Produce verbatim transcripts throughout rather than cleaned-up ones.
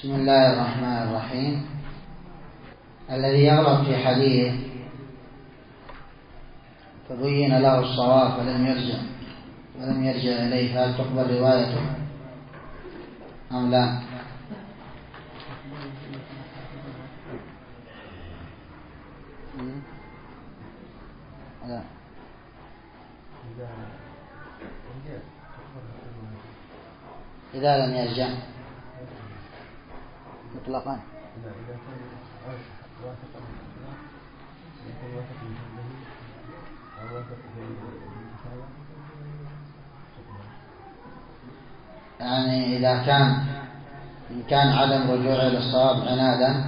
بسم الله الرحمن الرحيم. الذي يغلط في حديث فبين له الصواب فلم يرجع ولم يرجع إليه، فهل تقبل روايته أم لا؟ لا. إذا لم يرجع مطلقا يعني إذا كان إن كان عدم رجوعه للصواب عنادا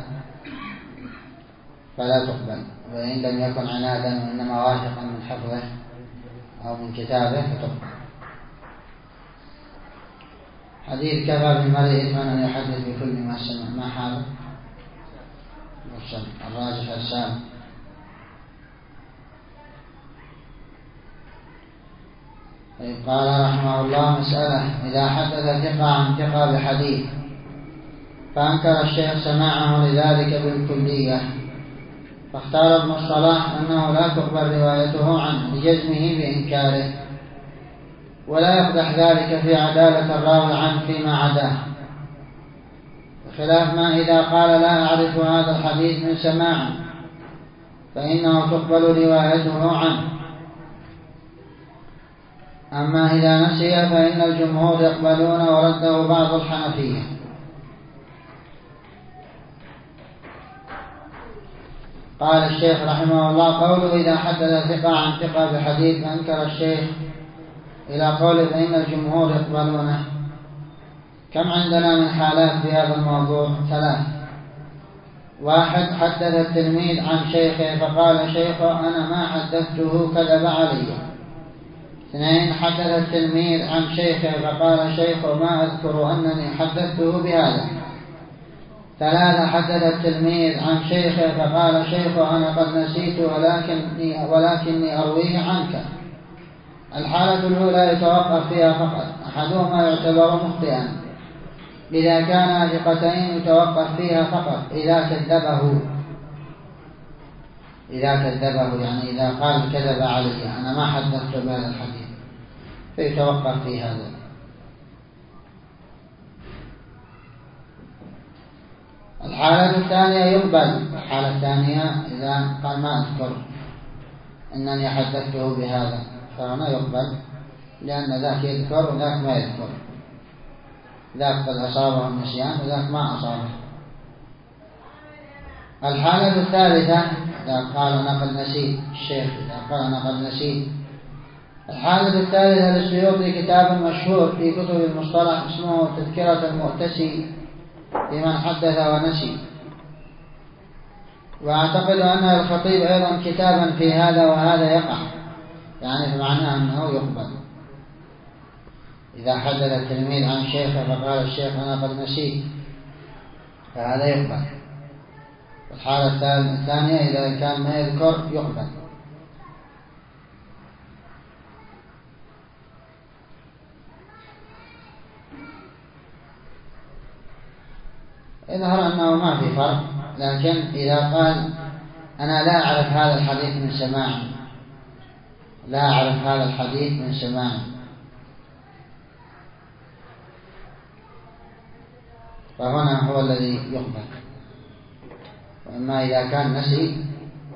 فلا تقبل، وإن لم يكن عنادا وإنما واثقا من حفظه أو من كتابه فتقبل. حديث كفى بالمرء إثما أن يحدث بكل ما سمع، ما حاله الراجح السابق. قال رحمه الله: مسألة: إذا حدث ثقة عن ثقة بحديث فأنكر الشيخ سماعه لذلك بالكلية، فاختار ابن الصلاح أنه لا تقبل روايته عنه لجزمه بإنكاره، ولا يقدح ذلك في عدالة الراوي عنه فيما عداه، بخلاف ما إذا قال لا أعرف هذا الحديث من سماعه فإنه تقبل روايته عنه. أما إذا نسي فإن الجمهور يقبلون، ورده بعض الحنفية. قال الشيخ رحمه الله: قوله إذا حدث ثقة عن ثقة بحديث فأنكر الشيخ إلى قوله فإن الجمهور يقبلونه، كم عندنا من حالات في هذا الموضوع؟ ثلاث. واحد: حدث التلميذ عن شيخه فقال شيخه أنا ما حدثته كذب علي. اثنين: حدث التلميذ عن شيخه فقال شيخه ما أذكر أنني حدثته بهذا. ثلاثة: حدث التلميذ عن شيخه فقال شيخه أنا قد نسيت ولكني, ولكني أرويه عنك. الحالة الأولى يتوقف فيها فقط، أحدهما يعتبر مخطئا إذا كان ثقتين، يتوقف فيها فقط إذا كذبه إذا كذبه يعني إذا قال كذب علي أنا ما حدثت بهذا الحديث، فيتوقف في هذا. الحالة الثانية يقبل. الحالة الثانية إذا قال ما أذكر أنني حدثته بهذا، فهنا يقبل، لأن ذاك يذكر وذاك ما يذكر، ذاك قد أصابه النسيان وذاك ما أصابه. الحالة الثالثة إذا قال أنا قد نسيت، الشيخ إذا قال أنا قد نسيت. الحالة الثالثة للسيوطي كتاب مشهور في كتب المصطلح اسمه تذكرة المؤتسي لمن حدث ونسي، وأعتقد أن الخطيب أيضا كتابا في هذا، وهذا يقع، يعني فمعناه أنه يقبل. إذا حدث التلميذ عن شيخه فقال الشيخ أنا قد نسيت فهذا يقبل. الحالة الثانية إذا كان ما يذكر يقبل. يظهر أنه ما في فرق، لكن إذا قال أنا لا أعرف هذا الحديث من سماع لا أعرف هذا الحديث من سماع فهنا هو الذي يقبل. وإما إذا كان نسي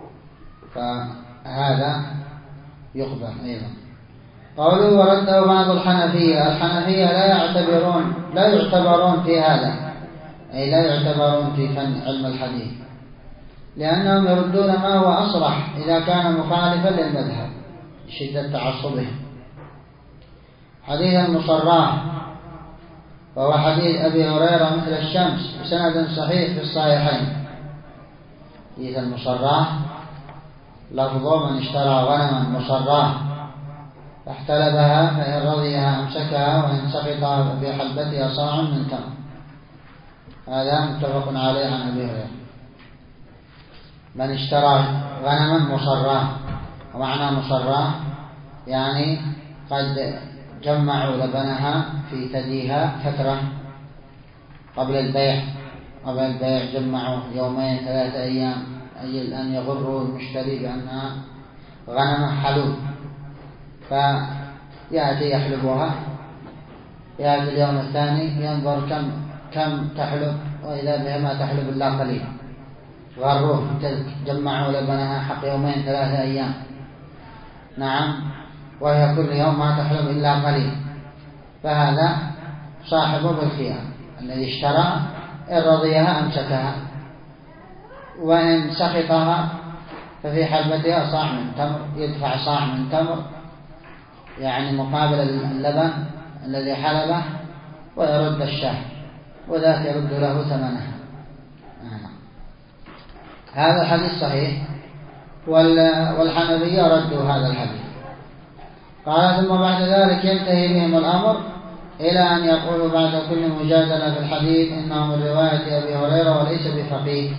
فهذا يقبل أيضا. قوله ورده بعض الحنفية. الحنفية لا يعتبرون لا يعتبرون في هذا، أي لا يعتبرون في فن علم الحديث، لأنهم يردون ما هو أصرح إذا كان مخالفا للمذهب شدة تعصبهم. حديث المصراه وهو حديث أبي هريرة مثل الشمس بسند صحيح في الصحيحين. حديث المصراه لفظه: من اشترى غنما مصراه فاحتلبها فإن رضيها أمسكها وإن سقط بحلبتها صاع من تمر. هذا متفق عليه عن أبي هريرة. من اشترى غنما مصراه، ومعنى مصراه يعني قد جمعوا لبنها في ثديها فترة قبل البيع قبل البيع جمعوا يومين ثلاثة أيام أجل أن يغروا المشتري بأنها غنمة حلوب، فيأتي يحلبها، يأتي اليوم الثاني ينظر كم كم تحلب، وإذا بها ما تحلب إلا قليل، غروه تلك، جمعوا لبنها حق يومين ثلاثة أيام، نعم، وهي كل يوم ما تحلب إلا قليل، فهذا صاحبه بالخيار الذي اشترى، إن رضيها أمسكها، وإن سخطها ففي حلبتها صاع من تمر، يدفع صاع من تمر يعني مقابل اللبن الذي حلبه، ويرد الشاه، وذاك يرد له ثمنها. هذا الحديث صحيح، والحنفية ردوا هذا الحديث. قال ثم بعد ذلك ينتهي بهم الأمر إلى أن يقولوا بعد كل مجادلة في الحديث إنه من رواية أبي هريرة وليس بفقيه.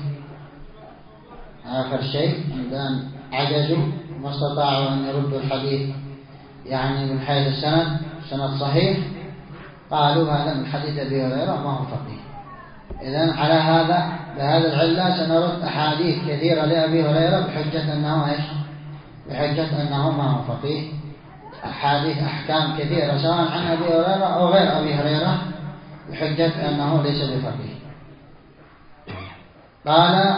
آخر شيء عندما عجزوا ما استطاعوا أن يردوا الحديث يعني من حيث السند سند صحيح، قالوا هذا من حديث أبي هريرة ما هو فقيه. إذن على هذا بهذا العلة سنرد أحاديث كثيرة لأبي هريرة بحجة أنه إيش؟ بحجة أنه ما هو فقيه. أحاديث أحكام كثيرة سواء عن أبي هريرة أو غير أبي هريرة بحجة أنه ليس بفقيه. قال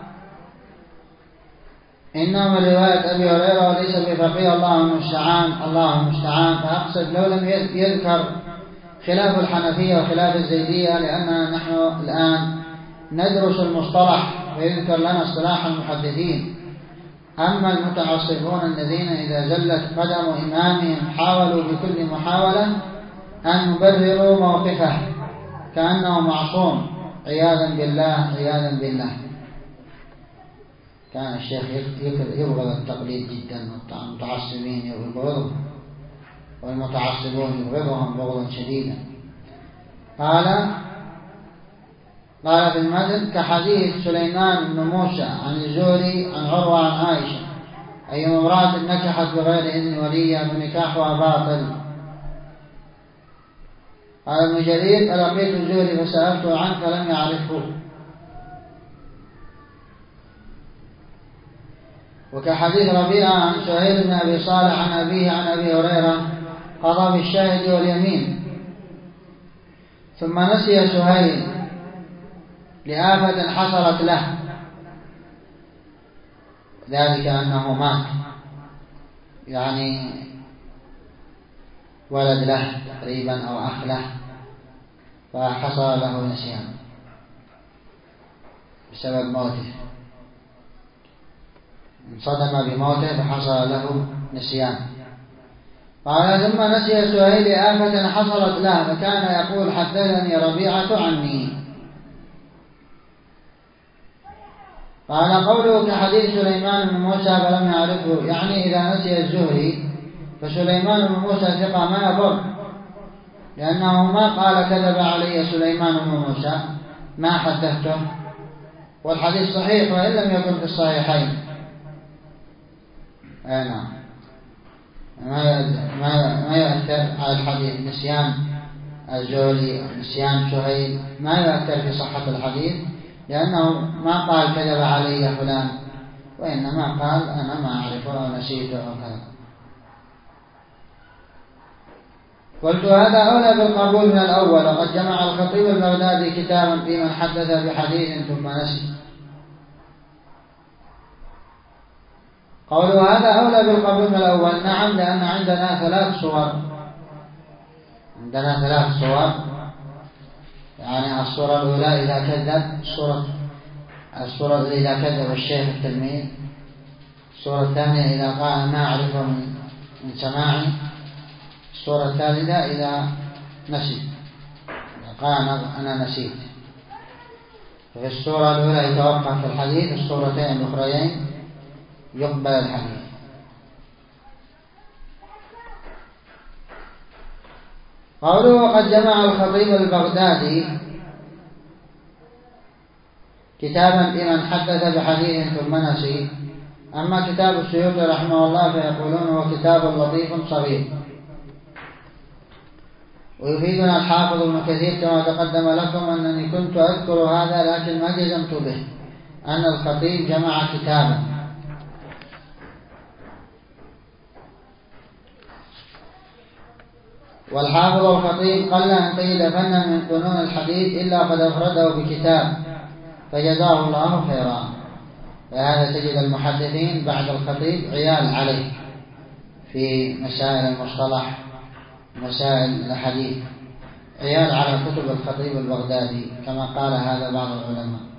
إنه من رواية أبي هريرة وليس بفقيه، الله المستعان الله المستعان. فأقصد لو لم يذكر خلاف الحنفية وخلاف الزيدية، لأننا نحن الآن ندرس المصطلح ويذكر لنا اصطلاح المحدثين. أما المتعصبون الذين إذا زلت قدم إمامهم حاولوا بكل محاولة أن يبرروا موقفه كأنه معصوم، عياذا بالله عياذا بالله. كان الشيخ يبغض التقليد جدا، والمتعصبين يبغضهم، والمتعصبون يبغضهم بغضا شديدا. قال قال في المتن كحديث سليمان بن موسى عن الزهري عن عروة عن عائشة أي امرأة نكحت بغير إذن وليها فنكاحها باطل. قال ابن جرير فلقيت الزهري فسألته عنه فلم يعرفه. وكحديث ربيعة عن سهيل بن أبي صالح عن أبيه عن أبي هريرة قضى بالشاهد واليمين، ثم نسي سهيل لآفة حصلت له، ذلك أنه مات، يعني ولد له تقريبا أو أخ له، فحصل له نسيان بسبب موته، انصدم بموته فحصل له نسيان. قال ثم نسي سهيل آفة حصلت له، فكان يقول حدثني ربيعة عني. قال قوله كحديث سليمان بن موسى فلم يعرفه، يعني إذا نسي الزهري فسليمان بن موسى ثقة ما يضر، لأنه ما قال كذب علي سليمان بن موسى، ما حدثته، والحديث صحيح وإن لم يكن في الصحيحين. أي نعم، ما يؤثر على الحديث نسيان الزهري نسيان سهيل، ما يؤثر في صحة الحديث، لأنه ما قال كذب علي فلان، وإنما قال أنا ما أعرفه أو نسيته أو كذا. قلت هذا أولى بالقبول من الأول، وقد جمع الخطيب البغدادي كتابا في من حدث بحديث ثم نسي. قولوا هذا أولى بالقبول من الأول، نعم، لأن عندنا ثلاث صور عندنا ثلاث صور يعني الصورة الأولى إذا كذب الصورة الصورة الأولى إذا كذب الشيخ التلميذ، الصورة الثانية إذا قال ما أعرفه من, من سماعي، الصورة الثالثة إذا نسي، إذا قال أنا نسيت. ففي الصورة الأولى يتوقف في الحديث، الصورتين الأخريين يقبل الحديث. قوله وقد جمع الخطيب البغدادي كتابا في من حدث بحديث ثم نسي. أما كتاب السيوطي رحمه الله فيقولون هو كتاب لطيف صغير. ويفيدنا الحافظ ابن كثير كما تقدم لكم أنني كنت أذكر هذا لكن ما جزمت به، أن الخطيب جمع كتابا. والحافظ الخطيب قل أن تجد فنا من فنون الحديث إلا قد أفرده بكتاب فجزاه الله خيرا. فهذا تجد المحدثين بعد الخطيب عيال عليه في مسائل المصطلح، مسائل الحديث، عيال على كتب الخطيب البغدادي كما قال هذا بعض العلماء.